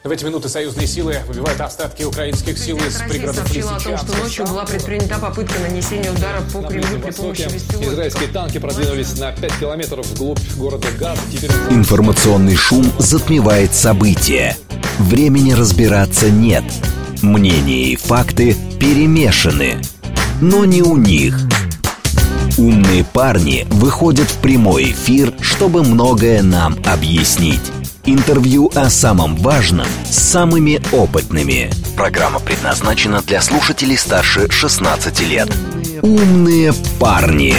В эти минуты союзные силы выбивают остатки украинских сил из пригородов сообщила о том, что ночью была предпринята попытка нанесения удара по Кремлю при помощи беспилотников. Израильские танки продвинулись на 5 километров вглубь города Газа. Информационный шум затмевает события. Времени разбираться нет. Мнения и факты перемешаны. Но не у них. Умные парни выходят в прямой эфир, чтобы многое нам объяснить. Интервью о самом важном с самыми опытными. Программа предназначена для слушателей старше 16 лет. Умные парни.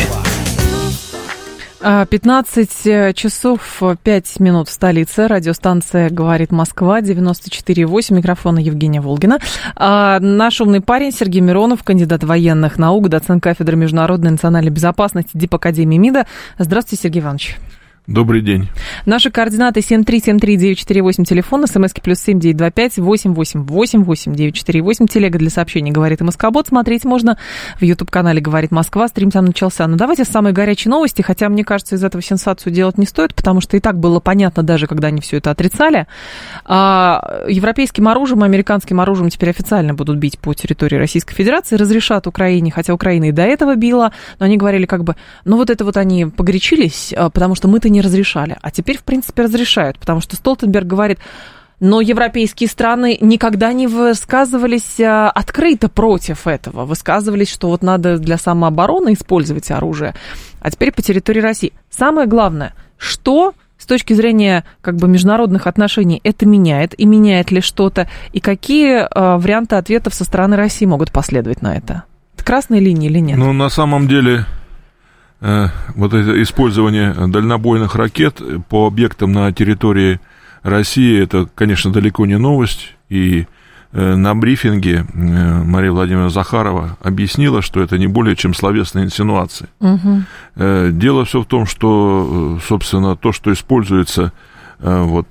15 часов 5 минут в столице. Радиостанция «Говорит Москва», 94,8. Микрофона Евгения Волгина. Наш умный парень Сергей Миронов, кандидат военных наук, доцент кафедры международной и национальной безопасности Дипакадемии МИДа. Здравствуйте, Сергей Иванович. Добрый день. Наши координаты 7373948, телефон, смски +7 925 888 948, телега для сообщений «Говорит МСК-бот». Смотреть можно в YouTube-канале «Говорит Москва», стрим там начался. Но давайте самые горячие новости, хотя, мне кажется, из этого сенсацию делать не стоит, потому что и так было понятно, даже когда они все это отрицали. Европейским оружием, американским оружием теперь официально будут бить по территории Российской Федерации, разрешат Украине, хотя Украина и до этого била, но они говорили как бы, ну вот это вот они погорячились, потому что мы-то не разрешали. А теперь, в принципе, разрешают, потому что Столтенберг говорит, но европейские страны никогда не высказывались открыто против этого. Высказывались, что вот надо для самообороны использовать оружие. А теперь по территории России. Самое главное, что с точки зрения как бы международных отношений это меняет, и меняет ли что-то, и какие варианты ответов со стороны России могут последовать на это? Это красная линия или нет? Ну, на самом деле, вот это использование дальнобойных ракет по объектам на территории России, это, конечно, далеко не новость, и на брифинге Мария Владимировна Захарова объяснила, что это не более чем словесные инсинуации. Дело все в том, что, собственно, то, что используется, вот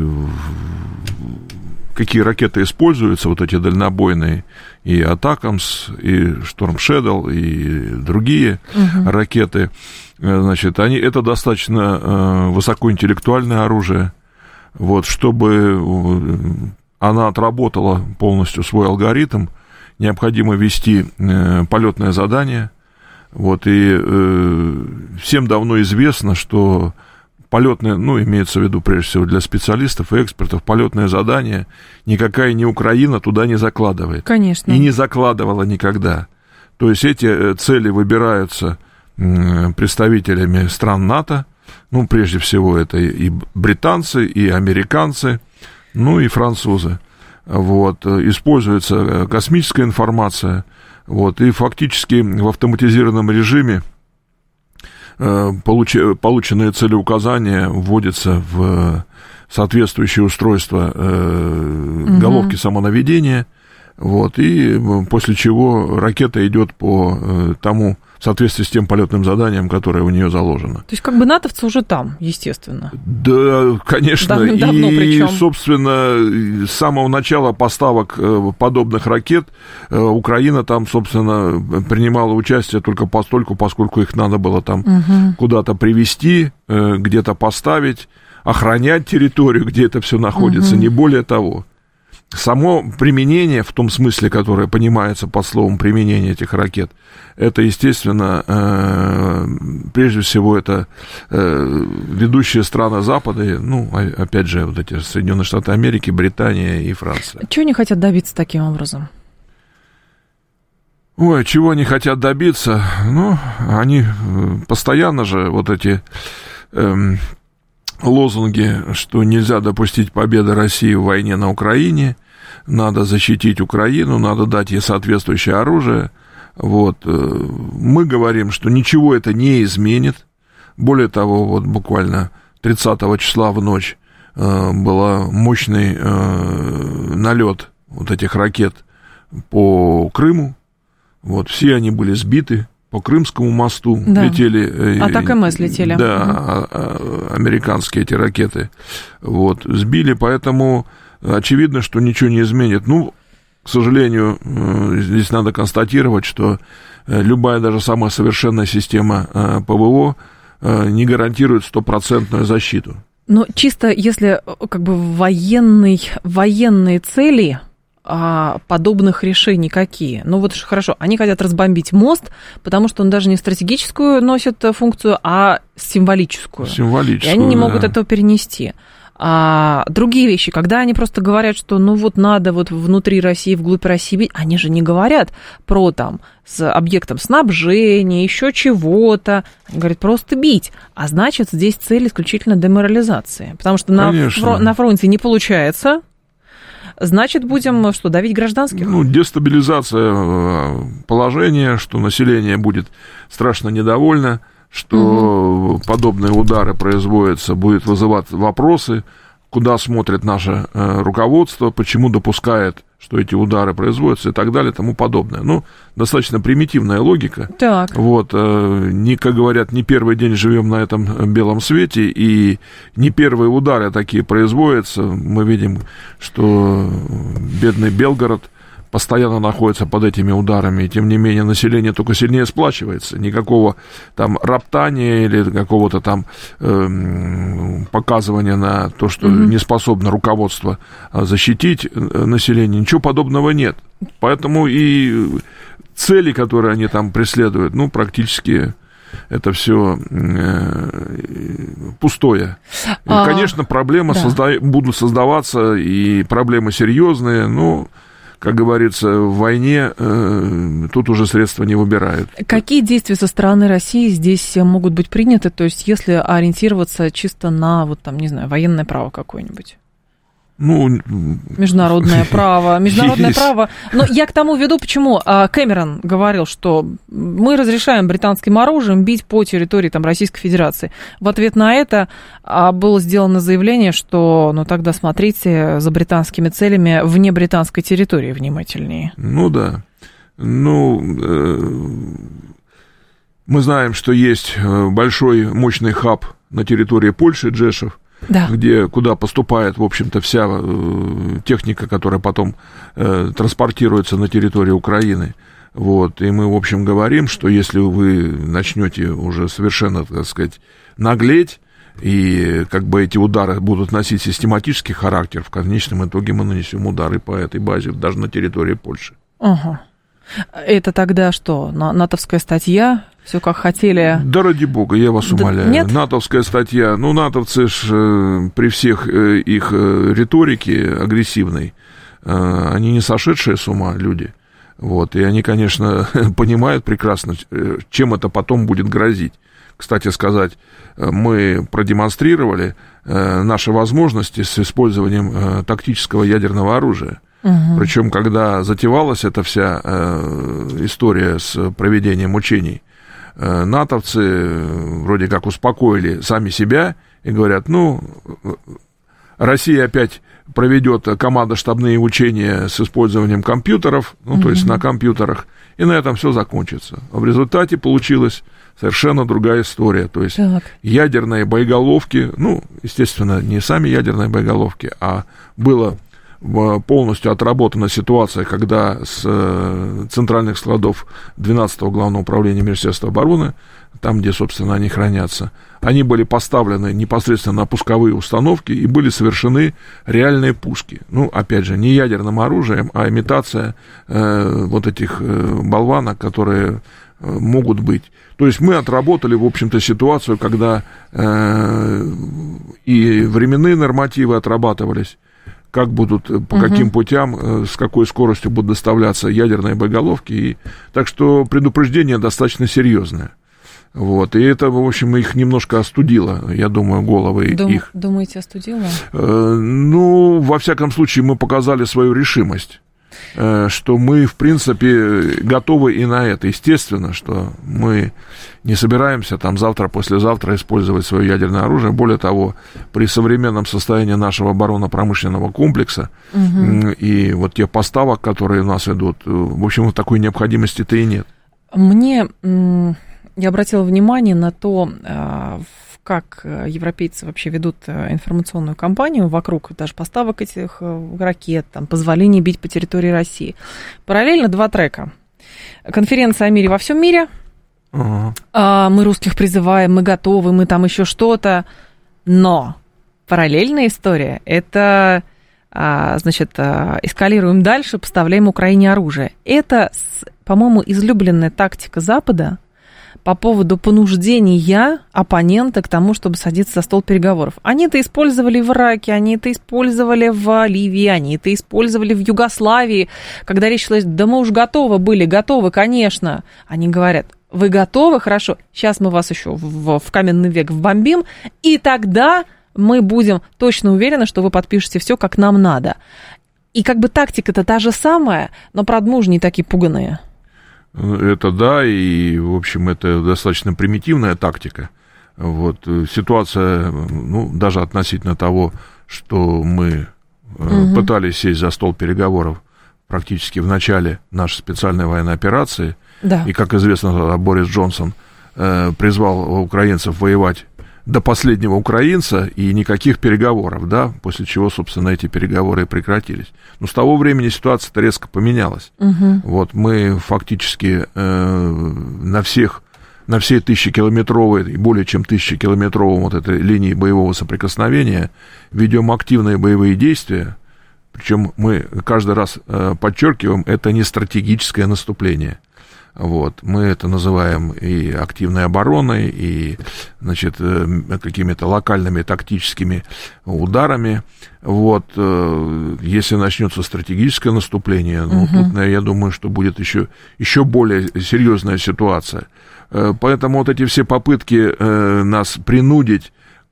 какие ракеты используются, вот эти дальнобойные, и Атакамс, и Шторм Шэдоу, и другие ракеты, значит, это достаточно высокоинтеллектуальное оружие, вот, чтобы она отработала полностью свой алгоритм, необходимо ввести полетное задание, вот, и всем давно известно, что полетное, ну, имеется в виду, прежде всего, для специалистов и экспертов, полетное задание никакая не Украина туда не закладывает. Конечно. И не закладывала никогда. То есть эти цели выбираются представителями стран НАТО, ну, прежде всего, это и британцы, и американцы, ну, и французы. Вот. Используется космическая информация, вот, и фактически в автоматизированном режиме полученные целеуказания вводятся в соответствующее устройство головки самонаведения, вот, и после чего ракета идет по тому, в соответствии с тем полетным заданием, которое у нее заложено. То есть, как бы натовцы уже там, естественно. Да, конечно. Давно и, причем. собственно, с самого начала поставок подобных ракет Украина там, собственно, принимала участие только постольку, поскольку их надо было там куда-то привезти, где-то поставить, охранять территорию, где это все находится, не более того. Само применение, в том смысле, которое понимается под словом применение этих ракет, это, естественно, прежде всего, это ведущие страны Запада, ну, опять же, вот эти Соединенные Штаты Америки, Британия и Франция. Чего они хотят добиться таким образом? Ой, чего они хотят добиться? Ну, они постоянно же вот эти лозунги, что нельзя допустить победы России в войне на Украине, надо защитить Украину, надо дать ей соответствующее оружие. Вот. Мы говорим, что ничего это не изменит. Более того, вот буквально 30 числа в ночь был мощный налет вот этих ракет по Крыму. Вот, все они были сбиты. По Крымскому мосту летели... Атакамс летели. Да, американские эти ракеты. Вот, сбили, поэтому очевидно, что ничего не изменит. Ну, к сожалению, здесь надо констатировать, что любая, даже самая совершенная система ПВО не гарантирует стопроцентную защиту. Но чисто если как бы военные цели подобных решений какие? Ну вот хорошо, они хотят разбомбить мост, потому что он даже не стратегическую носит функцию, а символическую. И они не могут этого перенести. А другие вещи, когда они просто говорят, что ну вот надо вот внутри России, вглубь России бить, они же не говорят про там с объектом снабжения, еще чего-то. Они говорят просто бить. А значит, здесь цель исключительно деморализации. Потому что на фронте не получается. Значит, будем что, давить гражданских? Ну, дестабилизация положения, что население будет страшно недовольно, что подобные удары производятся, будет вызывать вопросы, куда смотрит наше руководство, почему допускает, что эти удары производятся и так далее и тому подобное. Ну, достаточно примитивная логика. Так. Вот, как говорят, не первый день живем на этом белом свете, и не первые удары такие производятся. Мы видим, что бедный Белгород постоянно находится под этими ударами, и тем не менее население только сильнее сплачивается. Никакого там роптания или какого-то там показывания на то, что не способно руководство защитить население, ничего подобного нет. Поэтому и цели, которые они там преследуют, ну, практически это все пустое. Конечно, проблемы будут создаваться, и проблемы серьезные, но, как говорится, в войне тут уже средства не выбирают. Какие действия со стороны России здесь могут быть приняты? То есть, если ориентироваться чисто на, вот там, не знаю, военное право какое-нибудь? Ну, международное право. Но я к тому веду, почему Кэмерон говорил, что мы разрешаем британским оружием бить по территории там, Российской Федерации. В ответ на это было сделано заявление, что, ну, тогда смотрите за британскими целями вне британской территории внимательнее. Ну, да. Ну, мы знаем, что есть большой мощный хаб на территории Польши, Джешев, да, куда поступает, в общем-то, вся техника, которая потом транспортируется на территории Украины. Вот. И мы, в общем, говорим, что если вы начнете уже совершенно, так сказать, наглеть, и как бы эти удары будут носить систематический характер, в конечном итоге мы нанесем удары по этой базе, даже на территории Польши. Ага. Это тогда что, натовская статья? Все как хотели? Да ради бога, я вас умоляю. Нет? Натовская статья. Ну, натовцы ж при всех их риторике агрессивной, они не сошедшие с ума люди. Вот, и они, конечно, понимают прекрасно, чем это потом будет грозить. Кстати сказать, мы продемонстрировали наши возможности с использованием тактического ядерного оружия. Причем, когда затевалась эта вся история с проведением учений, натовцы вроде как успокоили сами себя и говорят, ну, Россия опять проведет командно-штабные учения с использованием компьютеров, ну, то есть на компьютерах, и на этом все закончится. А в результате получилась совершенно другая история. То есть ядерные боеголовки, ну, естественно, не сами ядерные боеголовки, а было полностью отработана ситуация, когда с центральных складов 12-го Главного управления Министерства обороны, там, где, собственно, они хранятся, они были поставлены непосредственно на пусковые установки и были совершены реальные пуски. Ну, опять же, не ядерным оружием, а имитация вот этих болванок, которые могут быть. То есть мы отработали, в общем-то, ситуацию, когда и временные нормативы отрабатывались, как будут, по каким путям, с какой скоростью будут доставляться ядерные боеголовки. И, так что предупреждение достаточно серьезное. Вот, и это, в общем, их немножко остудило, я думаю, головы их. Думаете, остудило? Ну, во всяком случае, мы показали свою решимость, что мы, в принципе, готовы и на это. Естественно, что мы не собираемся там завтра, послезавтра использовать свое ядерное оружие. Более того, при современном состоянии нашего оборонно-промышленного комплекса и вот тех поставок, которые у нас идут, в общем, такой необходимости-то и нет. Я обратила внимание на то, как европейцы вообще ведут информационную кампанию вокруг даже поставок этих ракет, там, позволения бить по территории России. Параллельно два трека. Конференция о мире во всем мире. Мы русских призываем, мы готовы, мы там еще что-то. Но параллельная история – это, значит, эскалируем дальше, поставляем Украине оружие. Это, по-моему, излюбленная тактика Запада по поводу понуждения оппонента к тому, чтобы садиться за стол переговоров. Они это использовали в Ираке, они это использовали в Ливии, они это использовали в Югославии, когда речь шла, да мы уж готовы, конечно. Они говорят, вы готовы, хорошо, сейчас мы вас еще в каменный век вбомбим, и тогда мы будем точно уверены, что вы подпишете все, как нам надо. И как бы тактика-то та же самая, но, правда, мы уже не такие пуганые. Это да, и, в общем, это достаточно примитивная тактика. Вот, ситуация, ну, даже относительно того, что мы пытались сесть за стол переговоров практически в начале нашей специальной военной операции, да. И, как известно, Борис Джонсон призвал украинцев воевать до последнего украинца, и никаких переговоров, да, после чего, собственно, эти переговоры и прекратились. Но с того времени ситуация-то резко поменялась. Вот мы фактически на всей 1000-километровой, более чем 1000-километровой вот этой линии боевого соприкосновения ведем активные боевые действия, причем мы каждый раз подчеркиваем, это не стратегическое наступление. Вот, мы это называем и активной обороной, и, значит, какими-то локальными тактическими ударами. Вот, если начнется стратегическое наступление, ну, тут, я думаю, что будет еще более серьезная ситуация. Поэтому вот эти все попытки нас принудить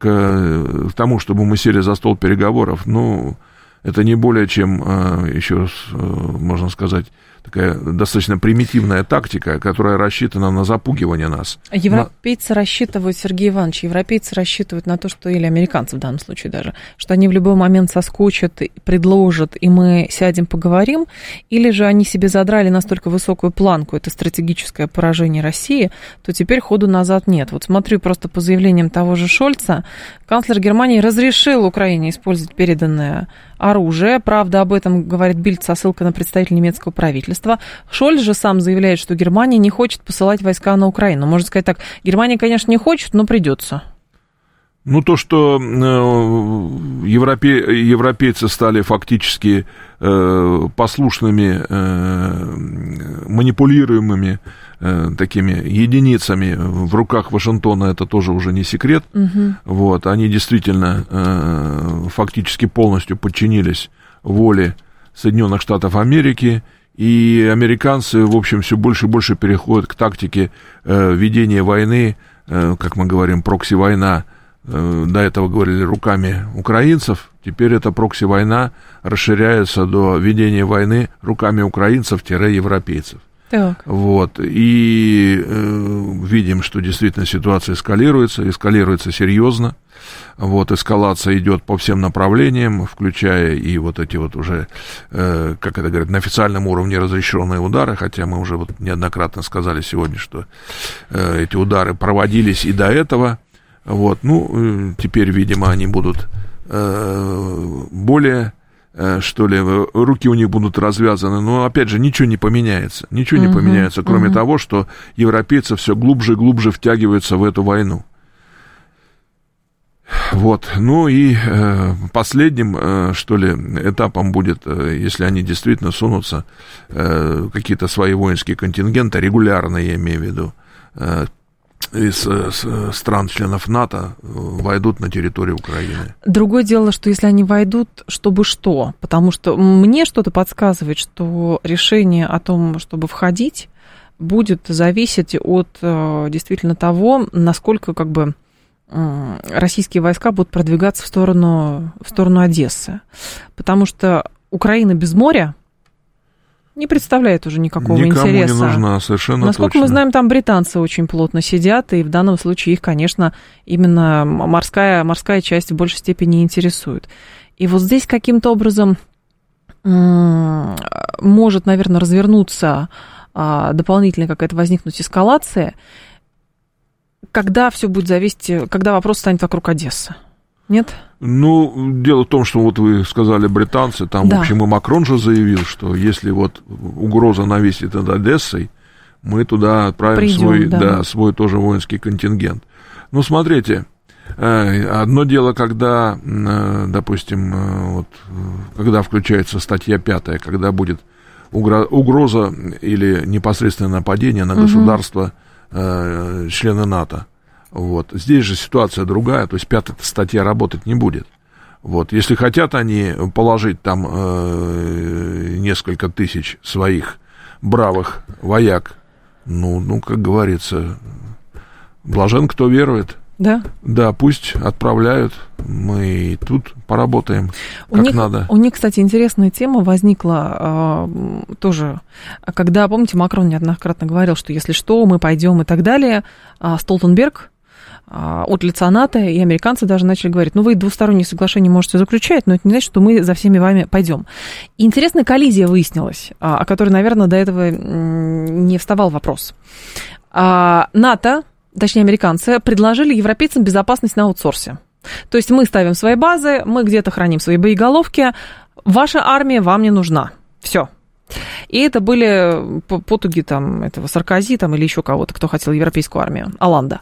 к тому, чтобы мы сели за стол переговоров, ну, это не более чем, еще раз можно сказать, такая достаточно примитивная тактика, которая рассчитана на запугивание нас. Европейцы рассчитывают, Сергей Иванович, рассчитывают на то, что, или американцы в данном случае даже, что они в любой момент соскочат, предложат, и мы сядем, поговорим, или же они себе задрали настолько высокую планку, это стратегическое поражение России, то теперь ходу назад нет. Вот смотрю просто по заявлениям того же Шольца, канцлер Германии разрешил Украине использовать переданное оружие. Правда, об этом говорит Бильд со ссылкой на представителя немецкого правительства. Шольц же сам заявляет, что Германия не хочет посылать войска на Украину. Можно сказать так, Германия, конечно, не хочет, но придется. Ну, то, что европейцы стали фактически послушными, манипулируемыми такими единицами в руках Вашингтона, это тоже уже не секрет. Вот, они действительно фактически полностью подчинились воле Соединенных Штатов Америки, и американцы, в общем, все больше и больше переходят к тактике ведения войны, как мы говорим, прокси-война. До этого говорили руками украинцев, теперь эта прокси-война расширяется до ведения войны руками украинцев-европейцев. Так. Вот, и видим, что действительно ситуация эскалируется серьезно. Вот, эскалация идет по всем направлениям, включая и вот эти вот уже, как это говорят, на официальном уровне разрешенные удары, хотя мы уже вот неоднократно сказали сегодня, что эти удары проводились и до этого. Вот, ну, теперь, видимо, они будут более, что ли, руки у них будут развязаны, но, опять же, ничего не поменяется, кроме того, что европейцы все глубже и глубже втягиваются в эту войну. Вот, ну и последним, что ли, этапом будет, если они действительно сунутся, какие-то свои воинские контингенты, регулярные, я имею в виду, из стран-членов НАТО войдут на территорию Украины. Другое дело, что если они войдут, чтобы что? Потому что мне что-то подсказывает, что решение о том, чтобы входить, будет зависеть от действительно того, насколько как бы российские войска будут продвигаться в сторону Одессы. Потому что Украина без моря не представляет уже никакого интереса. Никому не нужна, совершенно Насколько точно. мы знаем, там британцы очень плотно сидят, и в данном случае их, конечно, именно морская часть в большей степени интересует. И вот здесь каким-то образом может, наверное, развернуться дополнительно какая-то возникнуть эскалация, когда все будет зависеть, когда вопрос станет вокруг Одессы. Нет? Ну, дело в том, что вот вы сказали британцы, там, да. В общем, и Макрон же заявил, что если вот угроза нависит над Одессой, мы туда отправим свой тоже воинский контингент. Ну, смотрите, Одно дело, когда, допустим, вот, когда включается статья 5, когда будет угроза или непосредственное нападение на государство, члены НАТО. Вот. Здесь же ситуация другая, то есть 5-я статья работать не будет. Вот. Если хотят они положить там несколько тысяч своих бравых вояк, ну, как говорится, блажен, кто верует. Да? Да, пусть отправляют, мы и тут поработаем как надо. У них, кстати, интересная тема возникла тоже, когда, помните, Макрон неоднократно говорил, что если что, мы пойдем и так далее. Столтенберг от лица НАТО и американцы даже начали говорить, ну, вы двусторонние соглашения можете заключать, но это не значит, что мы за всеми вами пойдем. И интересная коллизия выяснилась, о которой, наверное, до этого не вставал вопрос. НАТО, точнее, американцы, предложили европейцам безопасность на аутсорсе. То есть мы ставим свои базы, мы где-то храним свои боеголовки, ваша армия вам не нужна. Все. И это были потуги там, этого Саркози там, или еще кого-то, кто хотел европейскую армию. Оланда,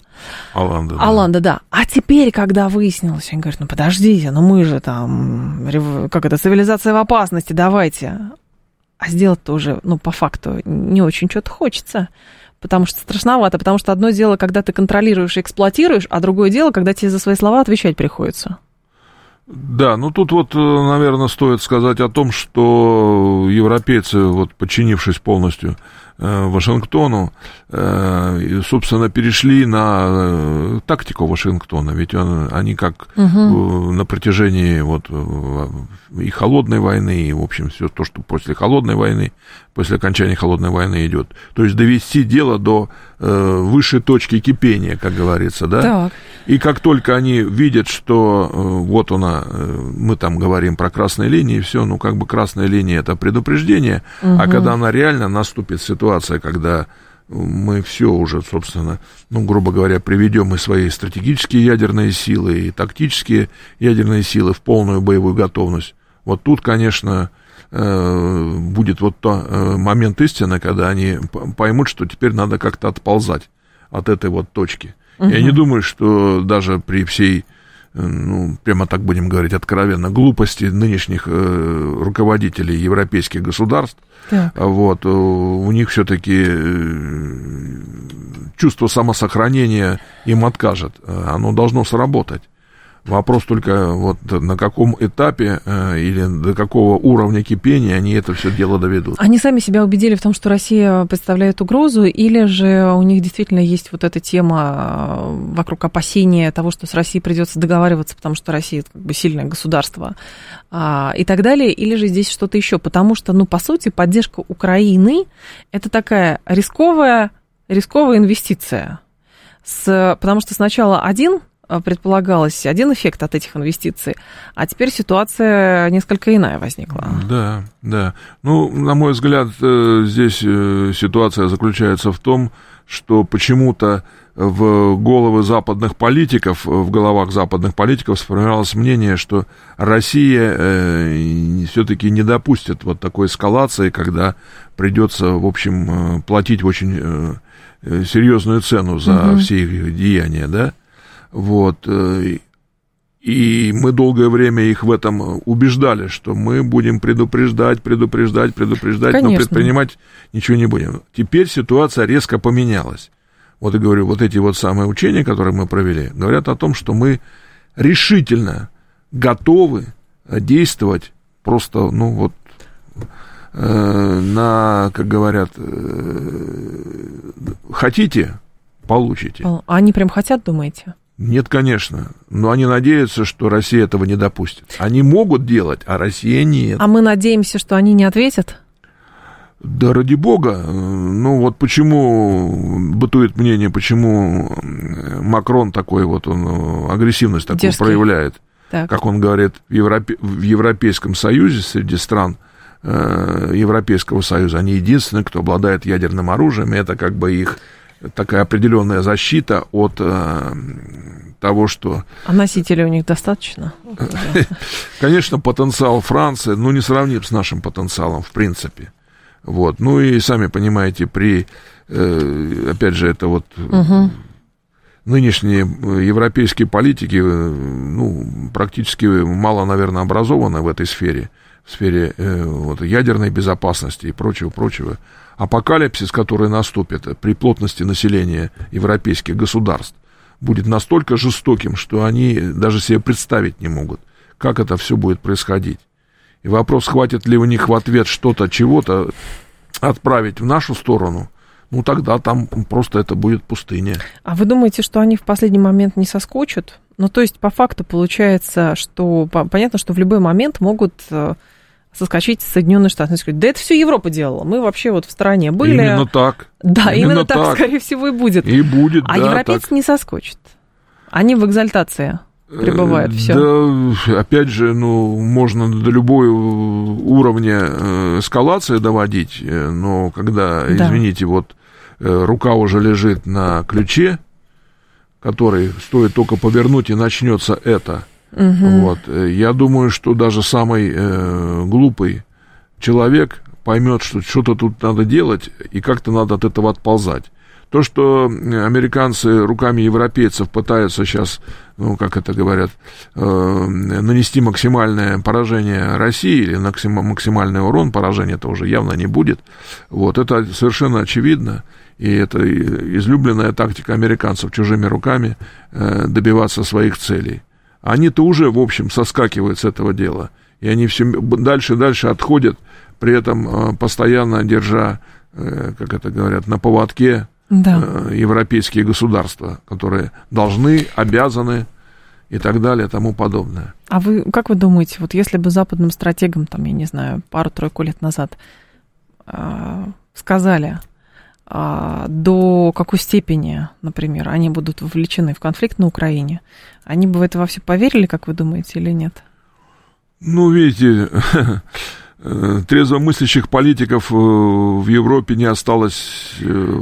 да. А теперь, когда выяснилось, они говорят, ну подождите, ну мы же там, как это, цивилизация в опасности, давайте. А сделать-то уже, ну, по факту не очень что-то хочется. Потому что страшновато, потому что одно дело, когда ты контролируешь и эксплуатируешь, а другое дело, когда тебе за свои слова отвечать приходится. Да, ну тут вот, наверное, стоит сказать о том, что европейцы, вот, подчинившись полностью Вашингтону, собственно, перешли на тактику Вашингтона, ведь они как на протяжении вот и холодной войны, и, в общем, все то, что после холодной войны, после окончания холодной войны идет, то есть довести дело до высшей точки кипения, как говорится, да? Так. И как только они видят, что вот она, мы там говорим про красные линии, все, ну, как бы красная линия — это предупреждение, а когда она реально наступит ситуация, когда мы все уже, собственно, ну, грубо говоря, приведем и свои стратегические ядерные силы, и тактические ядерные силы в полную боевую готовность, вот тут, конечно, будет вот тот момент истины, когда они поймут, что теперь надо как-то отползать от этой вот точки. Я не думаю, что даже при всей, ну, прямо так будем говорить откровенно, глупости нынешних руководителей европейских государств, вот, у них все-таки чувство самосохранения им откажет. Оно должно сработать. Вопрос только вот на каком этапе или до какого уровня кипения они это все дело доведут. Они сами себя убедили в том, что Россия представляет угрозу, или же у них действительно есть вот эта тема вокруг опасения того, что с Россией придется договариваться, потому что Россия как бы сильное государство и так далее, или же здесь что-то еще, потому что, ну, по сути, поддержка Украины – это такая рисковая инвестиция, потому что сначала предполагалось один эффект от этих инвестиций, а теперь ситуация несколько иная возникла. Да, да. Ну, на мой взгляд, здесь ситуация заключается в том, что почему-то в головах западных политиков сформировалось мнение, что Россия все-таки не допустит вот такой эскалации, когда придется, в общем, платить очень серьезную цену за все их деяния, да? Вот, и мы долгое время их в этом убеждали, что мы будем предупреждать, конечно, но предпринимать ничего не будем. Теперь ситуация резко поменялась. Вот и говорю, вот эти вот самые учения, которые мы провели, говорят о том, что мы решительно готовы действовать просто, ну вот, как говорят, хотите, получите. А они прям хотят, думаете? Нет, конечно, но они надеются, что Россия этого не допустит. Они могут делать, а Россия нет. А мы надеемся, что они не ответят? Да ради бога. Ну вот почему бытует мнение, почему Макрон такой вот, он агрессивность такую дерзкий проявляет. Так. Как он говорит, в Европейском Союзе, среди стран Европейского Союза, они единственные, кто обладает ядерным оружием, и это как бы их такая определенная защита от того, что... А носителей у них достаточно? Конечно, потенциал Франции, ну, не сравним с нашим потенциалом, в принципе. Вот. Ну, и сами понимаете, опять же, это вот нынешние европейские политики, практически мало, наверное, образованы в этой сфере, в сфере ядерной безопасности и прочего. Апокалипсис, который наступит при плотности населения европейских государств, будет настолько жестоким, что они даже себе представить не могут, как это все будет происходить. И вопрос, хватит ли у них в ответ что-то, чего-то отправить в нашу сторону, тогда там просто это будет пустыня. А вы думаете, что они в последний момент не соскочат? То есть, по факту получается, что понятно, что в любой момент могут соскочить Соединенные Штаты. Сказать, да это все Европа делала, мы вообще в стороне были. Именно так. Да, именно так, скорее всего, и будет. И будет, а европейцы не соскочат. Они в экзальтации пребывают, все. Да, опять же, можно до любого уровня эскалации доводить, но когда, извините, рука уже лежит на ключе, который стоит только повернуть, и начнется это. Я думаю, что даже самый глупый человек поймет, что что-то тут надо делать, и как-то надо от этого отползать. То, что американцы руками европейцев пытаются сейчас, как это говорят, нанести максимальное поражение России или максимальный урон, поражения это уже явно не будет. Это совершенно очевидно. И это излюбленная тактика американцев чужими руками добиваться своих целей. Они-то уже, в общем, соскакивают с этого дела. И они все дальше и дальше отходят, при этом постоянно держа, как это говорят, на поводке европейские государства, которые должны, обязаны и так далее, и тому подобное. А как вы думаете, если бы западным стратегам, пару-тройку лет назад сказали, до какой степени, например, они будут вовлечены в конфликт на Украине, они бы в это во все поверили, как вы думаете, или нет? Видите, трезвомыслящих политиков в Европе не осталось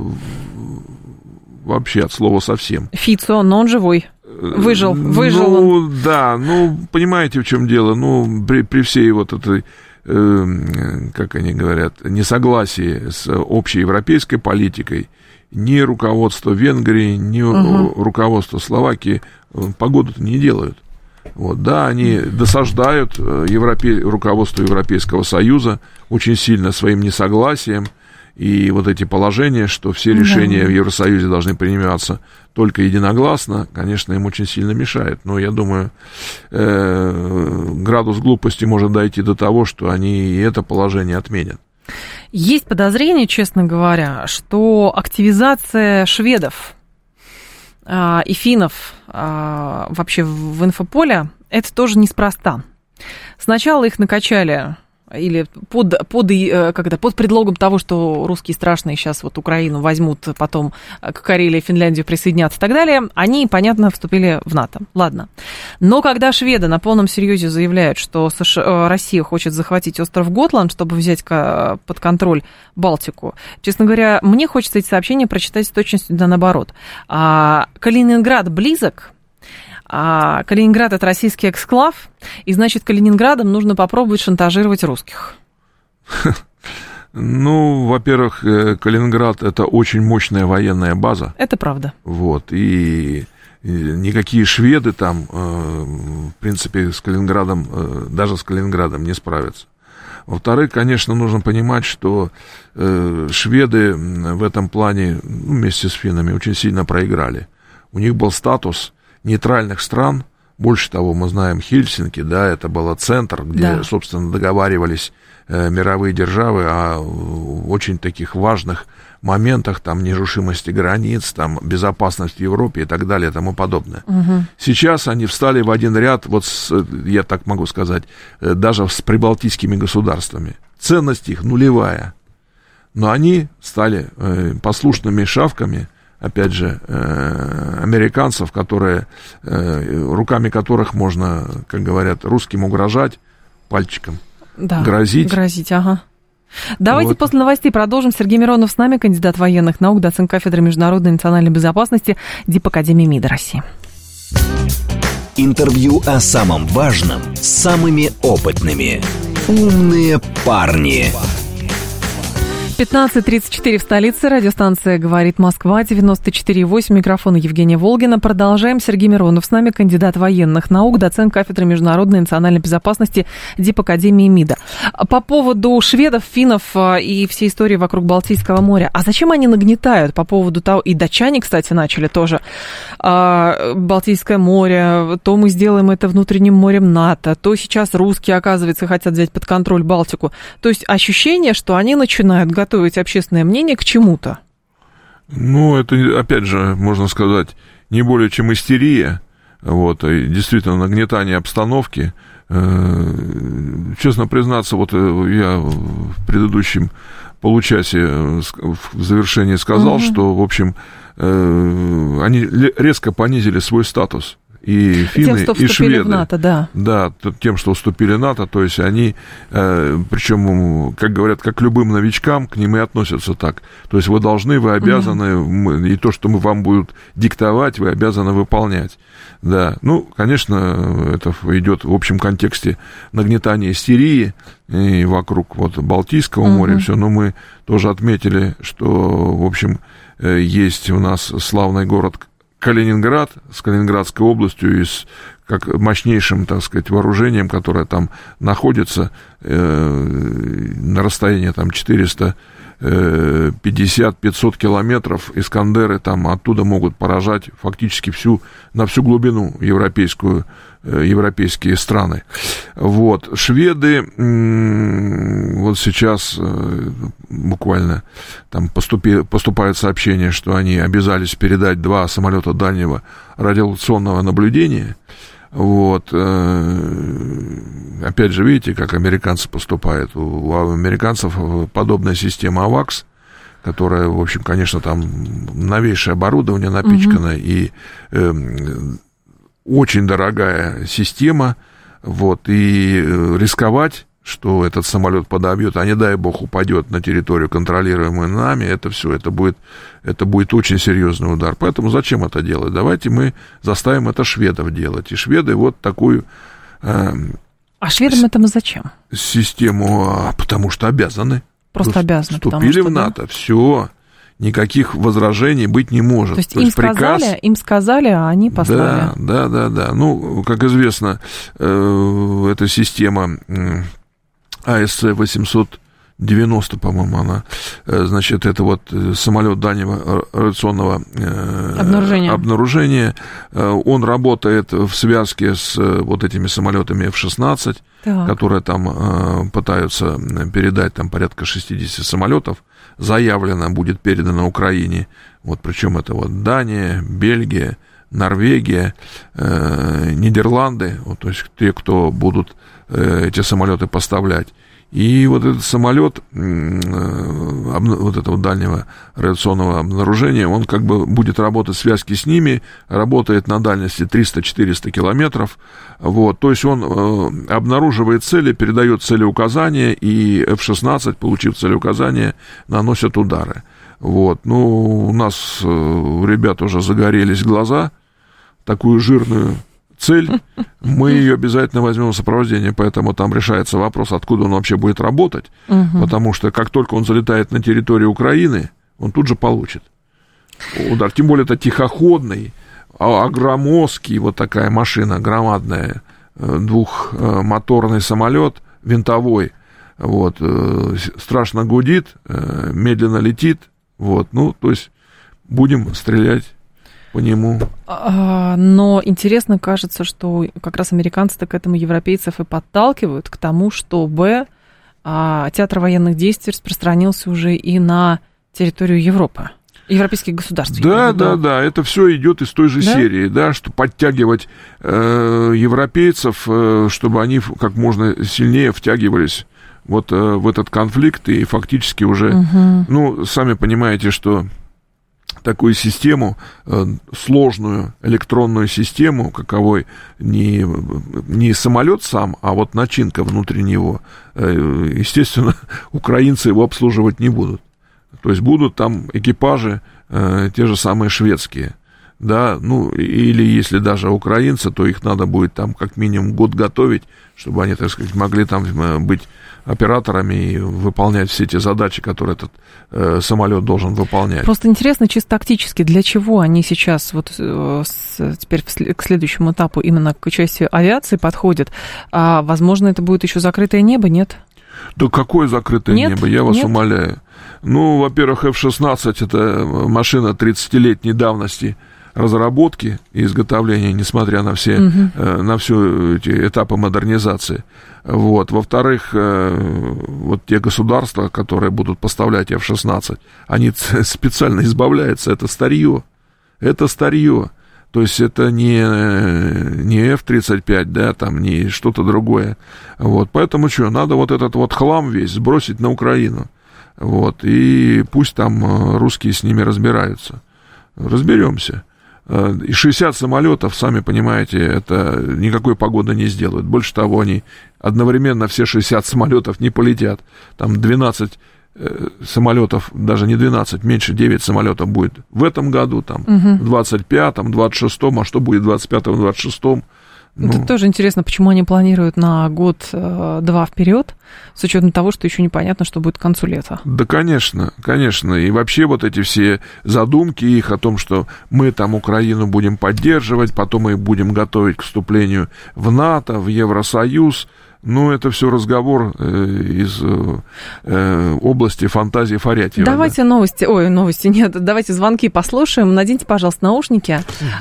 вообще от слова совсем. Фицо, но он живой. Выжил он. Да, понимаете, в чем дело? При всей этой, как они говорят, несогласии с общеевропейской политикой, ни руководство Венгрии, ни руководство Словакии погоду-то не делают. Они досаждают руководству Европейского Союза очень сильно своим несогласием, и эти положения, что все решения в Евросоюзе должны приниматься только единогласно, конечно, им очень сильно мешает. Но я думаю, градус глупости может дойти до того, что они и это положение отменят. Есть подозрение, честно говоря, что активизация шведов и финнов вообще в инфополе, это тоже неспроста. Сначала их накачали или под предлогом того, что русские страшные сейчас Украину возьмут, потом к Карелии, Финляндию присоединятся и так далее, они, понятно, вступили в НАТО. Ладно. Но когда шведы на полном серьезе заявляют, что Россия хочет захватить остров Готланд, чтобы взять под контроль Балтику, честно говоря, мне хочется эти сообщения прочитать с точностью да наоборот. Калининград близок, а Калининград – это российский эксклав, и, значит, Калининградом нужно попробовать шантажировать русских. Во-первых, Калининград – это очень мощная военная база. Это правда. И никакие шведы там, в принципе, даже с Калининградом не справятся. Во-вторых, конечно, нужно понимать, что шведы в этом плане, вместе с финнами, очень сильно проиграли. У них был статус нейтральных стран. Больше того, мы знаем Хельсинки, это был центр, где, собственно, договаривались мировые державы о очень таких важных моментах, нерушимости границ, безопасности в Европе и так далее и тому подобное. Сейчас они встали в один ряд, я так могу сказать, даже с прибалтийскими государствами. Ценность их нулевая. Но они стали послушными шавками, опять же, американцев, руками которых можно, как говорят, русским угрожать пальчиком, грозить. Давайте после новостей продолжим. Сергей Миронов с нами, кандидат военных наук, доцент кафедры международной и национальной безопасности Дипакадемии МИДа России. Интервью о самом важном с самыми опытными. «Умные парни». 15:34 в столице. Радиостанция «Говорит Москва», 94,8. Микрофон Евгения Волгина. Продолжаем. Сергей Миронов с нами, кандидат военных наук, доцент кафедры международной и национальной безопасности Дипакадемии МИДа. По поводу шведов, финнов и всей истории вокруг Балтийского моря. А зачем они нагнетают по поводу того... И датчане, кстати, начали тоже. Балтийское море, то мы сделаем это внутренним морем НАТО, то сейчас русские, оказывается, хотят взять под контроль Балтику. То есть ощущение, что они начинают готовить общественное мнение к чему-то. Ну, это, опять же, можно сказать, не более чем истерия, вот, и действительно нагнетание обстановки. Честно признаться, вот я в предыдущем получасе в завершении сказал, что, в общем, они резко понизили свой статус. И финны, тем, что и шведы. В НАТО, да. Да, тем, что вступили в НАТО, то есть они, причем, как говорят, как к любым новичкам, к ним и относятся так. То есть вы должны, вы обязаны, и то, что мы вам будут диктовать, вы обязаны выполнять. Да, ну, конечно, это идет в общем контексте нагнетания истерии и вокруг вот Балтийского моря, все, но мы тоже отметили, что, в общем, есть у нас славный город Калининград с Калининградской областью и с как мощнейшим, так сказать, вооружением, которое там находится на расстоянии там 450-500 километров. Искандеры там оттуда могут поражать фактически на всю глубину европейские страны. Вот. Шведы, вот сейчас буквально там поступает сообщение, что они обязались передать 2 самолета дальнего радиолокационного наблюдения. Вот. Опять же, видите, как американцы поступают. У американцев подобная система АВАКС, которая, в общем, конечно, там новейшее оборудование напичкано и очень дорогая система, вот, и рисковать, что этот самолет подобьет, а не дай бог упадет на территорию, контролируемую нами, это все, это будет очень серьезный удар. Поэтому зачем это делать? Давайте мы заставим это шведов делать. И шведы вот такую... А шведам это зачем? Систему, потому что обязаны. Просто обязаны. Вступили в НАТО, все. Никаких возражений быть не может. То есть им сказали, а они послали. Да. Ну, как известно, эта система АСЦ-890, по-моему, она, значит, это вот самолет дальнего радиационного обнаружения. Он работает в связке с вот этими самолетами F-16, которые там пытаются передать там порядка 60 самолетов. Заявлено будет передано Украине. Вот причем это вот Дания, Бельгия, Норвегия, Нидерланды, вот, то есть те, кто будут эти самолеты поставлять. И вот этот самолет вот этого дальнего радиационного обнаружения, он как бы будет работать в связке с ними, работает на дальности 300-400 километров, вот, то есть он обнаруживает цели, передает целеуказания, и F-16, получив целеуказания, наносят удары. Вот, ну, у нас у ребят уже загорелись глаза, такую жирную цель, мы ее обязательно возьмем в сопровождение, поэтому там решается вопрос, откуда он вообще будет работать, потому что как только он залетает на территорию Украины, он тут же получит удар. Тем более это тихоходный, громоздкий, вот такая машина громадная, двухмоторный самолет, винтовой, вот, страшно гудит, медленно летит, вот, ну, то есть будем стрелять по нему. Но интересно, кажется, что как раз американцы-то к этому европейцев и подталкивают, к тому, чтобы театр военных действий распространился уже и на территорию Европы, европейских государств. Да, это все идет из той же серии, да, что подтягивать европейцев, чтобы они как можно сильнее втягивались вот в этот конфликт, и фактически уже, ну, сами понимаете, что такую систему, сложную электронную систему, каковой не самолет сам, а вот начинка внутри него, естественно, украинцы его обслуживать не будут. То есть будут там экипажи те же самые шведские. да, ну, или если даже украинцы, то их надо будет там как минимум год готовить, чтобы они, так сказать, могли там быть операторами и выполнять все эти задачи, которые этот самолет должен выполнять. Просто интересно, чисто тактически, для чего они сейчас вот теперь к следующему этапу именно к части авиации подходят? А, возможно, это будет еще закрытое небо, нет? Да какое закрытое небо, я вас умоляю. Ну, во-первых, F-16 это машина 30-летней давности разработки и изготовления, несмотря на все, на все эти этапы модернизации. Вот. Во-вторых, вот те государства, которые будут поставлять F-16, они специально избавляются, это старье. Это старье. То есть это не F-35, да, там, не что-то другое. Вот. Поэтому что, надо вот этот вот хлам весь сбросить на Украину. Вот. И пусть там русские с ними разбираются. Разберемся. И 60 самолетов, сами понимаете, это никакой погоды не сделают. Больше того, они одновременно все 60 самолетов не полетят. Там 12 самолетов, даже не 12, меньше 9 самолетов будет в этом году, там, в 25-м, 26-м, а что будет в 25-м, 26-м? Ну, это тоже интересно, почему они планируют на год-два вперед, с учетом того, что еще непонятно, что будет к концу лета. Да, конечно, конечно. И вообще вот эти все задумки их о том, что мы там Украину будем поддерживать, потом мы будем готовить к вступлению в НАТО, в Евросоюз. Ну, это все разговор из области фантазии Фарятьева. Давайте новости нет, давайте звонки послушаем. Наденьте, пожалуйста, наушники.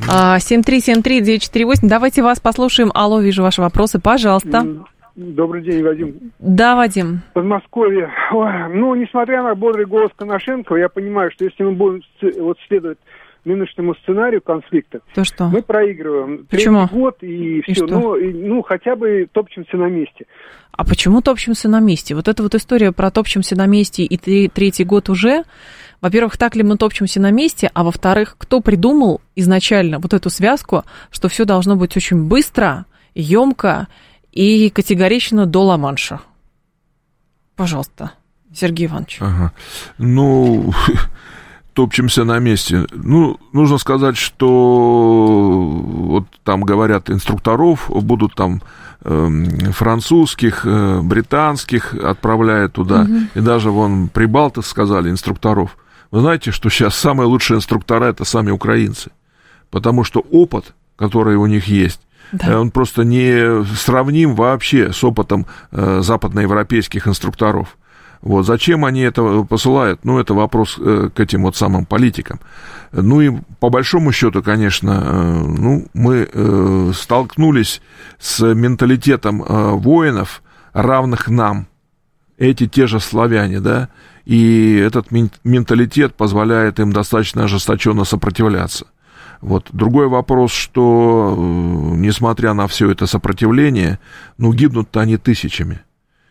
7373948, давайте вас послушаем. Алло, вижу ваши вопросы, пожалуйста. Добрый день, Вадим. Да, Вадим. Подмосковье. Ну, несмотря на бодрый голос Коношенкова, я понимаю, что если мы будем вот следовать нынешнему сценарию конфликта, то что? Мы проигрываем. Почему? Третий год и все. Ну, хотя бы топчемся на месте. А почему топчемся на месте? Вот эта вот история про топчемся на месте и третий год уже. Во-первых, так ли мы топчемся на месте, а во-вторых, кто придумал изначально вот эту связку, что все должно быть очень быстро, емко и категорично до Ла-Манша? Пожалуйста, Сергей Иванович. Ага. Ну... Топчемся на месте. Ну, нужно сказать, что вот там говорят инструкторов, будут там французских, британских отправляют туда, и даже вон прибалты сказали инструкторов. Вы знаете, что сейчас самые лучшие инструктора это сами украинцы, потому что опыт, который у них есть, он просто не сравним вообще с опытом западноевропейских инструкторов. Вот. Зачем они это посылают? Ну, это вопрос к этим вот самым политикам. Ну, и по большому счету, конечно, ну, мы столкнулись с менталитетом воинов, равных нам, эти те же славяне, да, и этот менталитет позволяет им достаточно ожесточенно сопротивляться. Вот. Другой вопрос, что, несмотря на все это сопротивление, ну, гибнут-то они тысячами.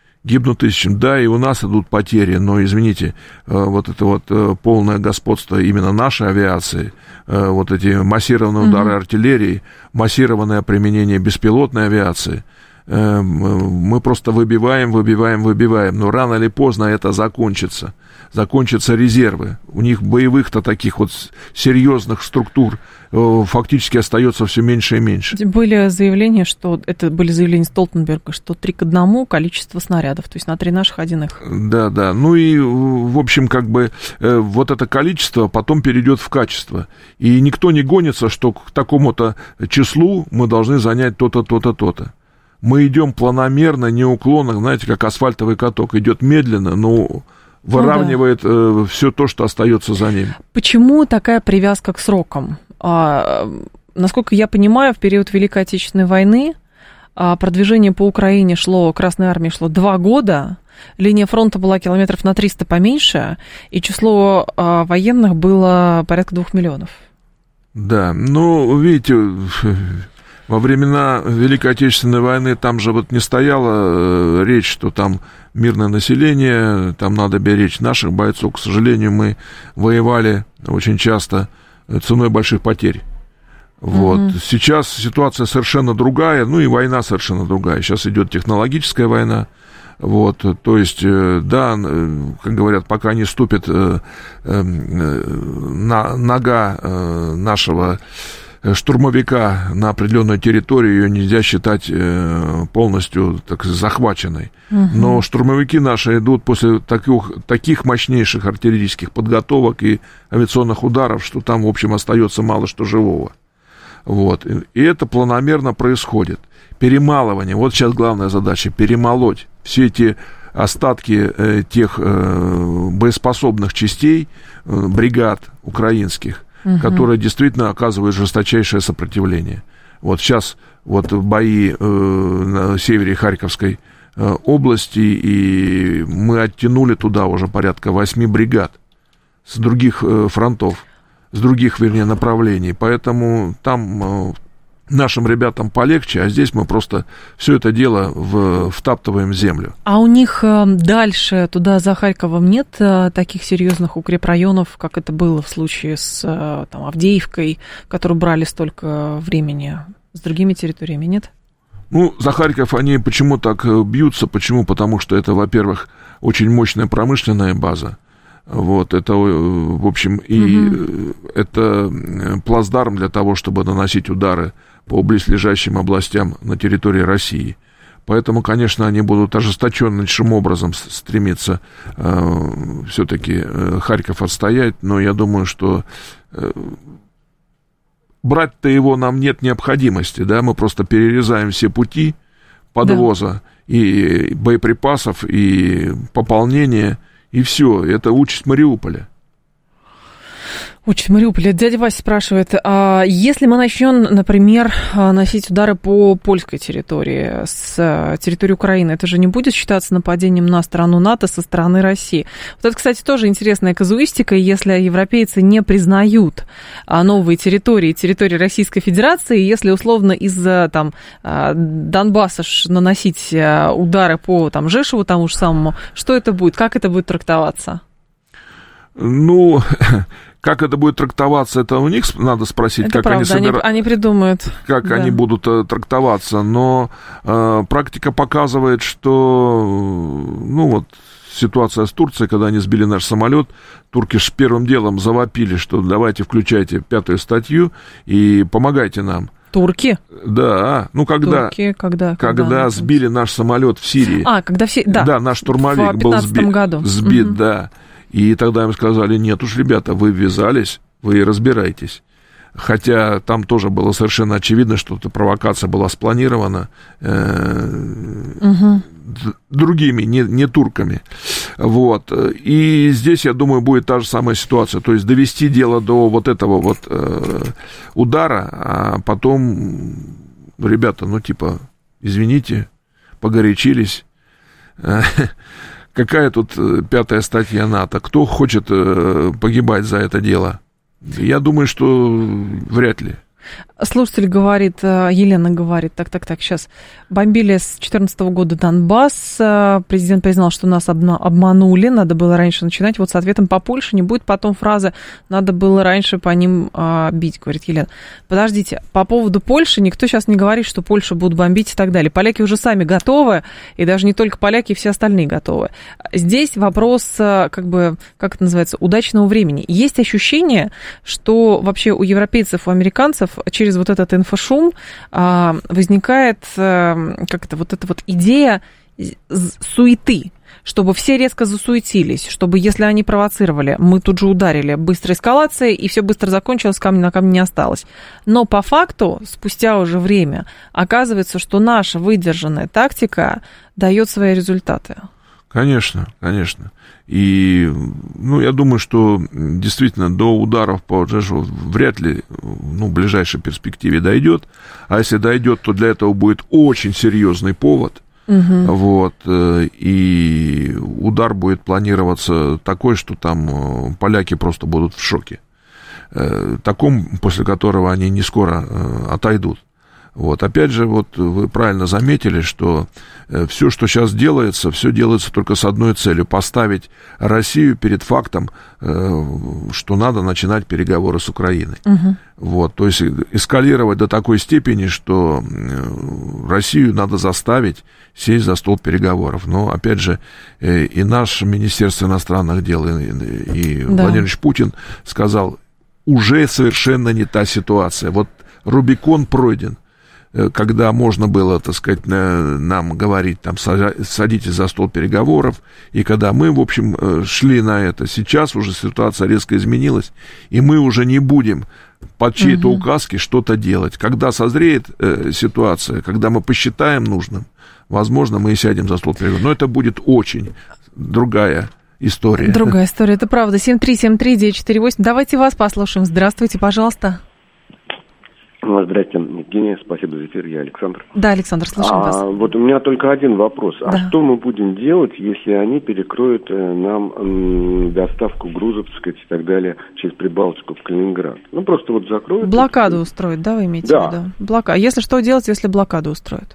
Да, и у нас идут потери, но, извините, вот это вот полное господство именно нашей авиации, вот эти массированные удары артиллерии, массированное применение беспилотной авиации, мы просто выбиваем, но рано или поздно это закончится. Закончатся резервы. У них боевых-то таких вот серьезных структур фактически остается все меньше и меньше. Были заявления, Столтенберга, что 3 к 1 количество снарядов, то есть на 3 наших, 1 их. Да. Ну и, в общем, как бы вот это количество потом перейдет в качество. И никто не гонится, что к такому-то числу мы должны занять то-то, то-то, то-то. Мы идем планомерно, неуклонно, знаете, как асфальтовый каток. Идет медленно, но выравнивает все то, что остается за ним. Почему такая привязка к срокам? Насколько я понимаю, в период Великой Отечественной войны продвижение по Украине Красной армии шло 2 года, линия фронта была километров на 300 поменьше, и число военных было порядка 2 миллионов. Да, ну, видите, во времена Великой Отечественной войны там же вот не стояла речь, что там мирное население, там надо беречь наших бойцов. К сожалению, мы воевали очень часто ценой больших потерь. Вот. Сейчас ситуация совершенно другая, ну и война совершенно другая. Сейчас идет технологическая война, Вот, то есть, да, как говорят, пока не ступит нога нашего штурмовика на определенную территорию, ее нельзя считать полностью так захваченной. Но штурмовики наши идут после таких мощнейших артиллерийских подготовок и авиационных ударов, что там, в общем, остается мало что живого. Вот. И это планомерно происходит. Перемалывание. Вот сейчас главная задача — перемолоть все эти остатки тех боеспособных частей, бригад украинских, которые действительно оказывают жесточайшее сопротивление. Вот сейчас вот бои на севере Харьковской области, и мы оттянули туда уже порядка 8 бригад с других фронтов, с других, вернее, направлений. Поэтому там нашим ребятам полегче, а здесь мы просто все это дело втаптываем в землю. А у них дальше, туда за Харьковом, нет таких серьезных укрепрайонов, как это было в случае с там, Авдеевкой, которую брали столько времени, с другими территориями, нет? Ну, за Харьков они почему так бьются? Почему? Потому что это, во-первых, очень мощная промышленная база. Вот, это, в общем, и это плацдарм для того, чтобы наносить удары по близлежащим областям на территории России. Поэтому, конечно, они будут ожесточеннейшим образом стремиться все-таки Харьков отстоять, но я думаю, что брать-то его нам нет необходимости, да, мы просто перерезаем все пути подвоза и боеприпасов, и пополнения. И все, это участь Мариуполя. Участь Мариуполя. Дядя Вася спрашивает, а если мы начнем, например, носить удары по польской территории, с территории Украины, это же не будет считаться нападением на страну НАТО со стороны России? Вот это, кстати, тоже интересная казуистика. Если европейцы не признают новые территории Российской Федерации, если условно из-за там Донбасса наносить удары по там Жешеву тому же самому, что это будет? Как это будет трактоваться? Ну, как это будет трактоваться, это у них надо спросить, это как правда, они придумают. Как они будут трактоваться, но практика показывает, что, ну вот, ситуация с Турцией, когда они сбили наш самолет, турки ж первым делом завопили, что давайте включайте 5-ю статью и помогайте нам. Турки? Да, ну когда сбили наш самолет в Сирии. Когда все, да. Да, наш штурмовик был сбит, да. И тогда им сказали, нет уж, ребята, вы ввязались, вы разбирайтесь. Хотя там тоже было совершенно очевидно, что эта провокация была спланирована другими, не турками. Вот. И здесь, я думаю, будет та же самая ситуация. То есть довести дело до вот этого вот удара, а потом, ребята, ну типа, извините, погорячились. Какая тут 5-я статья НАТО? Кто хочет погибать за это дело? Я думаю, что вряд ли. Слушатель говорит, Елена говорит, так, сейчас бомбили с 2014 года Донбасс, президент признал, что нас обманули, надо было раньше начинать, вот с ответом по Польше не будет потом фразы, надо было раньше по ним бить, говорит Елена. Подождите, по поводу Польши никто сейчас не говорит, что Польшу будут бомбить и так далее. Поляки уже сами готовы, и даже не только поляки, все остальные готовы. Здесь вопрос, как это называется, удачного времени. Есть ощущение, что вообще у европейцев, у американцев через вот этот инфошум возникает вот эта вот идея суеты, чтобы все резко засуетились, чтобы, если они провоцировали, мы тут же ударили, быстрая эскалация, и все быстро закончилось, камня на камне не осталось. Но по факту, спустя уже время, оказывается, что наша выдержанная тактика дает свои результаты. Конечно. И, я думаю, что действительно до ударов по Жешеву вряд ли, в ближайшей перспективе дойдет. А если дойдет, то для этого будет очень серьезный повод. Вот, и удар будет планироваться такой, что там поляки просто будут в шоке. Таком, после которого они не скоро отойдут. Вот. Опять же, вот вы правильно заметили, что все, что сейчас делается, все делается только с одной целью – поставить Россию перед фактом, что надо начинать переговоры с Украиной. Вот. То есть эскалировать до такой степени, что Россию надо заставить сесть за стол переговоров. Но, опять же, и наше Министерство иностранных дел, и Владимир Ильич Путин сказал, уже совершенно не та ситуация. Вот Рубикон пройден. Когда можно было, так сказать, нам говорить, там, садитесь за стол переговоров, и когда мы, в общем, шли на это, сейчас уже ситуация резко изменилась, и мы уже не будем под чьей-то указки что-то делать. Когда созреет ситуация, когда мы посчитаем нужным, возможно, мы и сядем за стол переговоров. Но это будет очень другая история. Другая история, это правда. 7373948. Давайте вас послушаем. Здравствуйте, пожалуйста. Здравствуйте, Евгения, спасибо за эфир, я Александр. Да, Александр, слушаем вас. Вот у меня только один вопрос. Да. А что мы будем делать, если они перекроют нам доставку грузов, так сказать, и так далее, через Прибалтику в Калининград? Ну, просто вот закроют. Блокаду устроят, да, вы имеете в виду? Блокаду. Если что делать, если блокаду устроят?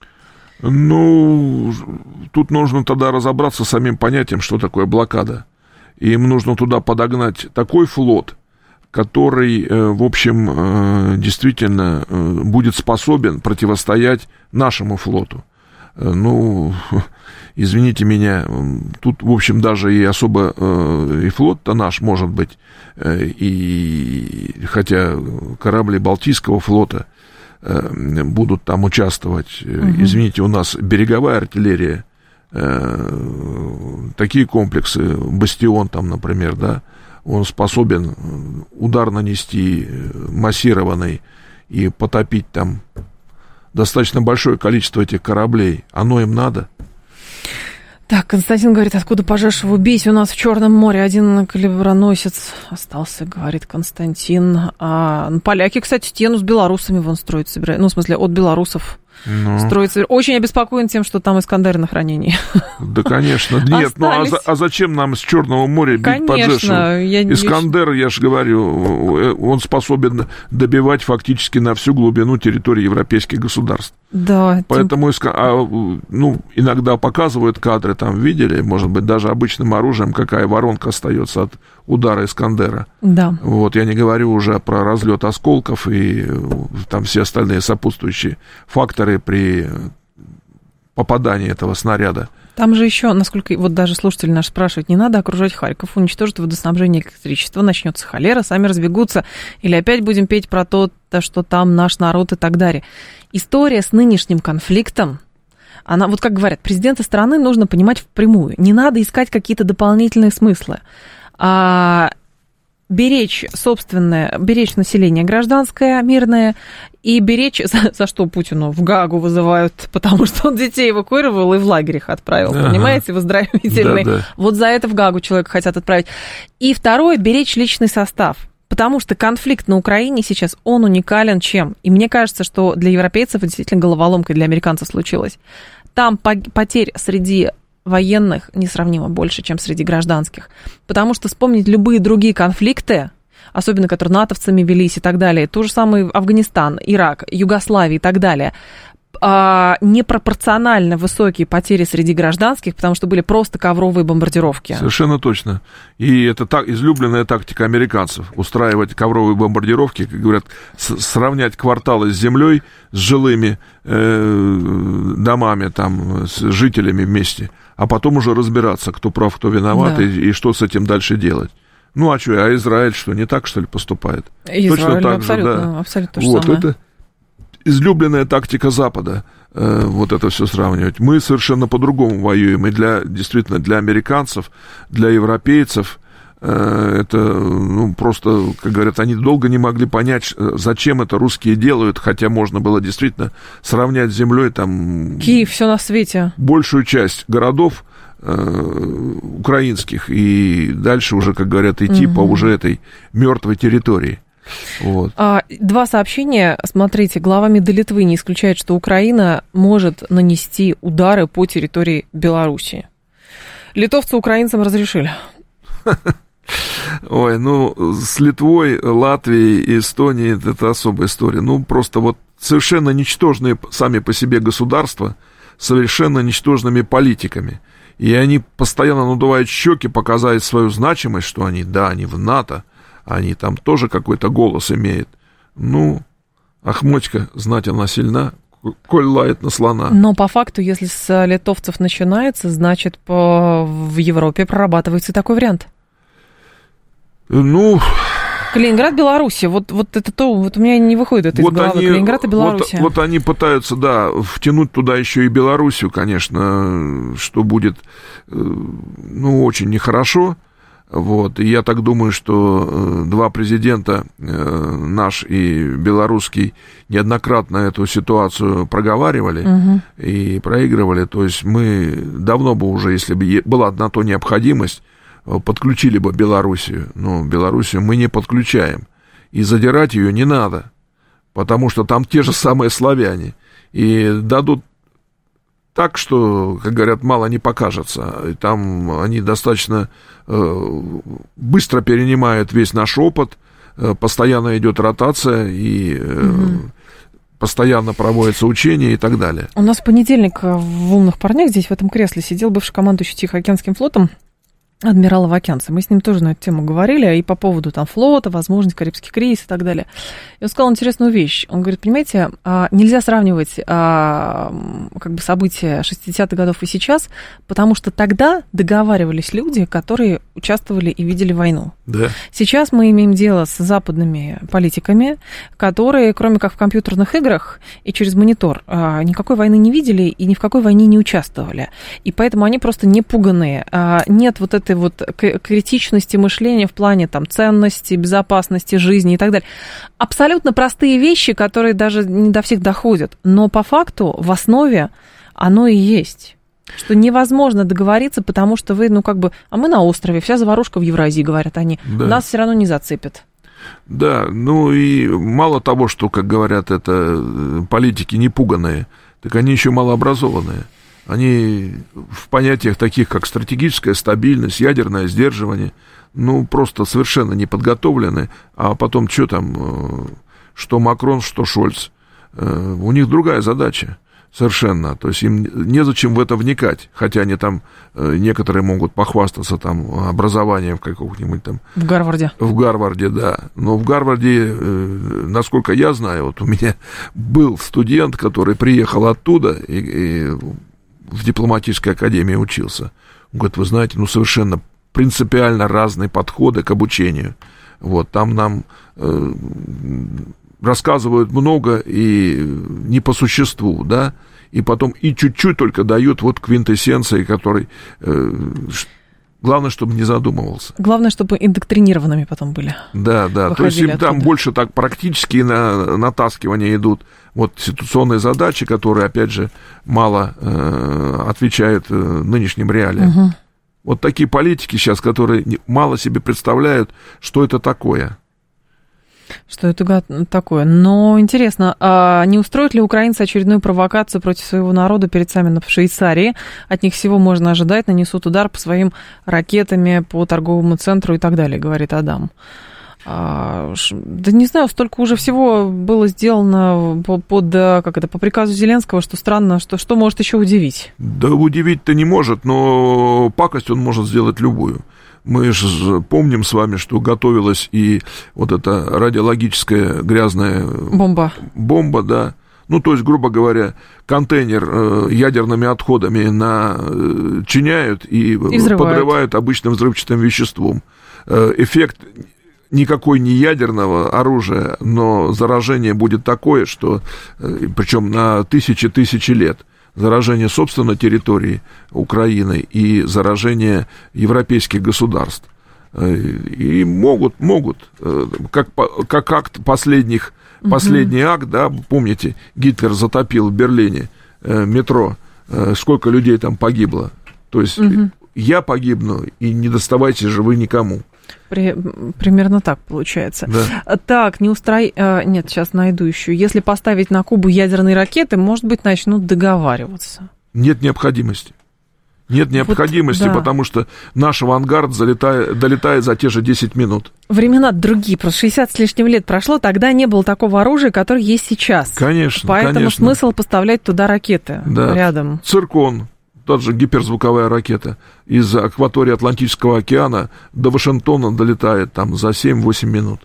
Ну, тут нужно тогда разобраться с самим понятием, что такое блокада. И им нужно туда подогнать такой флот, который, в общем, действительно будет способен противостоять нашему флоту. Ну, извините меня, тут, в общем, даже и особо и флот-то наш, может быть, и хотя корабли Балтийского флота будут там участвовать. Извините, у нас береговая артиллерия, такие комплексы, «Бастион» там, например, да, он способен удар нанести массированный и потопить там достаточно большое количество этих кораблей. Оно им надо? Так, Константин говорит, откуда пожаршего убить? У нас в Черном море один калиброносец остался, говорит Константин. Поляки, кстати, стену с белорусами вон строить собирают. Ну, в смысле, от белорусов. Строится. Очень обеспокоен тем, что там Искандеры на хранении. Да, конечно. Нет, ну а зачем нам с Черного моря бить Паджешева? Искандер, я же говорю, он способен добивать фактически на всю глубину территории европейских государств. Да. Поэтому иногда показывают кадры, там видели, может быть, даже обычным оружием, какая воронка остается от удара Искандера. Да. Вот, я не говорю уже про разлет осколков и там все остальные сопутствующие факторы при попадании этого снаряда. Там же еще, насколько, вот даже слушатели наши спрашивают, не надо окружать Харьков, уничтожить водоснабжение, электричество, начнется холера, сами разбегутся, или опять будем петь про то, что там наш народ и так далее. История с нынешним конфликтом, она, вот как говорят, президента страны нужно понимать впрямую, не надо искать какие-то дополнительные смыслы. Беречь собственное, беречь население гражданское, мирное, и беречь, за что Путину в Гаагу вызывают, потому что он детей эвакуировал и в лагерь их отправил, понимаете, в оздоровительный. Да. Вот за это в Гаагу человека хотят отправить. И второе, беречь личный состав, потому что конфликт на Украине сейчас, он уникален чем? И мне кажется, что для европейцев это действительно головоломка, и для американцев случилось. Там потерь среди военных несравнимо больше, чем среди гражданских. Потому что вспомнить любые другие конфликты, особенно которые натовцами велись и так далее, то же самое Афганистан, Ирак, Югославия и так далее, непропорционально высокие потери среди гражданских, потому что были просто ковровые бомбардировки. Совершенно точно. И это излюбленная тактика американцев. Устраивать ковровые бомбардировки, как говорят, сравнять кварталы с землей, с жилыми домами, там, с жителями вместе, а потом уже разбираться, кто прав, кто виноват, да. и что с этим дальше делать. Ну, а что, Израиль что, не так, что ли, поступает? Израиль точно так абсолютно, же, да. Абсолютно то же самое. Это излюбленная тактика Запада, вот это все сравнивать. Мы совершенно по-другому воюем, и действительно для американцев, для европейцев, это, просто, как говорят, они долго не могли понять, зачем это русские делают, хотя можно было действительно сравнять с землей там... Киев, все на свете. Большую часть городов украинских, и дальше уже, как говорят, идти по уже этой мертвой территории. Вот. Два сообщения. Смотрите, глава МИДа Литвы не исключает, что Украина может нанести удары по территории Беларуси. Литовцы украинцам разрешили. Ой, с Литвой, Латвией и Эстонией это особая история. Просто вот совершенно ничтожные сами по себе государства, совершенно ничтожными политиками. И они постоянно надувают щеки, показать свою значимость, что они, да, они в НАТО, они там тоже какой-то голос имеют. Ну, Ахмотька, знать она сильна, коль лает на слона. Но по факту, если с литовцев начинается, значит, в Европе прорабатывается такой вариант. Ну... Калининград, Белоруссия, вот это то, вот у меня не выходит это из головы, Калининград и Белоруссия. Вот они пытаются, да, втянуть туда еще и Белоруссию, конечно, что будет, ну, очень нехорошо. Вот, и я так думаю, что два президента, наш и белорусский, неоднократно эту ситуацию проговаривали и проигрывали. То есть мы давно бы уже, если бы была на то необходимость, подключили бы Белоруссию. Но Белоруссию мы не подключаем. И задирать ее не надо, потому что там те же самые славяне. И дадут так, что, как говорят, мало не покажется. И там они достаточно быстро перенимают весь наш опыт, постоянно идет ротация, и постоянно проводятся учения и так далее. У нас в понедельник в «Умных парнях» здесь в этом кресле сидел бывший командующий Тихоокеанским флотом адмирал Авакянцев. Мы с ним тоже на эту тему говорили, и по поводу там флота, возможность Карибский кризис и так далее. И он сказал интересную вещь. Он говорит, понимаете, нельзя сравнивать как бы события 60-х годов и сейчас, потому что тогда договаривались люди, которые участвовали и видели войну. Да. Сейчас мы имеем дело с западными политиками, которые, кроме как в компьютерных играх и через монитор, никакой войны не видели и ни в какой войне не участвовали. И поэтому они просто не пуганные. Нет вот этой вот критичности мышления в плане там ценности, безопасности, жизни и так далее. Абсолютно простые вещи, которые даже не до всех доходят. Но по факту в основе оно и есть. Что невозможно договориться, потому что вы, ну как бы, а мы на острове, вся заварушка в Евразии, говорят они. Да. Нас все равно не зацепят. Да, ну и мало того, что, как говорят, это политики непуганные, так они еще малообразованные. Они в понятиях таких, как стратегическая стабильность, ядерное сдерживание, ну, просто совершенно не подготовлены. А потом, что там, что Макрон, что Шольц, у них другая задача совершенно. То есть им незачем в это вникать, хотя они там, некоторые могут похвастаться там образованием какого-нибудь там... В Гарварде. В Гарварде, да. Но в Гарварде, насколько я знаю, вот у меня был студент, который приехал оттуда и в дипломатической академии учился. Он говорит, вы знаете, ну, совершенно принципиально разные подходы к обучению. Вот, там нам рассказывают много и не по существу, да, и потом и чуть-чуть только дают вот квинтэссенции, который... Главное, чтобы не задумывался. Главное, чтобы индоктринированными потом были. Да, да. То есть им там больше так практические натаскивания идут. Вот ситуационные задачи, которые, опять же, мало отвечают нынешним реалиям. Угу. Вот такие политики сейчас, которые мало себе представляют, что это такое. Что это такое? Но интересно, не устроят ли украинцы очередную провокацию против своего народа перед саммитом в Швейцарии? От них всего можно ожидать, нанесут удар по своим ракетами, по торговому центру и так далее, говорит Адам. Да не знаю, столько уже всего было сделано по приказу Зеленского, что странно, что может еще удивить? Да удивить-то не может, но пакость он может сделать любую. Мы же помним с вами, что готовилась и вот эта радиологическая грязная бомба, да. Ну, то есть, грубо говоря, контейнер ядерными отходами начиняют и подрывают обычным взрывчатым веществом. Эффект никакой не ядерного оружия, но заражение будет такое, что, причем на тысячи лет. Заражение, собственно, территории Украины и заражение европейских государств. И могут, как акт последний акт, да, помните, Гитлер затопил в Берлине метро, сколько людей там погибло. То есть я погибну, и не доставайте же вы никому. Примерно так получается. Да. Так, нет, сейчас найду еще. Если поставить на Кубу ядерные ракеты, может быть, начнут договариваться. Нет необходимости. Нет необходимости, вот, да. Потому что наш авангард долетает за те же 10 минут. Времена другие, просто 60 с лишним лет прошло, тогда не было такого оружия, которое есть сейчас. Конечно, поэтому смысл поставлять туда ракеты рядом. Циркон, тот же гиперзвуковая ракета, из акватории Атлантического океана до Вашингтона долетает там за 7-8 минут.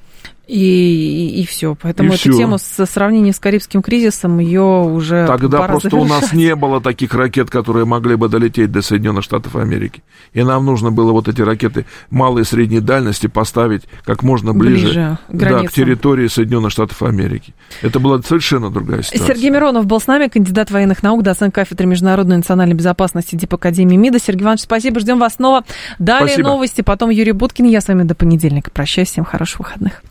И все. Поэтому и эту тему со сравнением с Карибским кризисом, ее уже тогда пора просто завершать. У нас не было таких ракет, которые могли бы долететь до Соединенных Штатов Америки. И нам нужно было вот эти ракеты малой и средней дальности поставить как можно ближе к территории Соединенных Штатов Америки. Это была совершенно другая ситуация. Сергей Миронов был с нами, кандидат военных наук, доцент кафедры международной и национальной безопасности Дипакадемии МИДа. Сергей Иванович, спасибо, ждем вас снова. Далее новости, потом Юрий Буткин. Я с вами до понедельника. Прощаюсь, всем хороших выходных.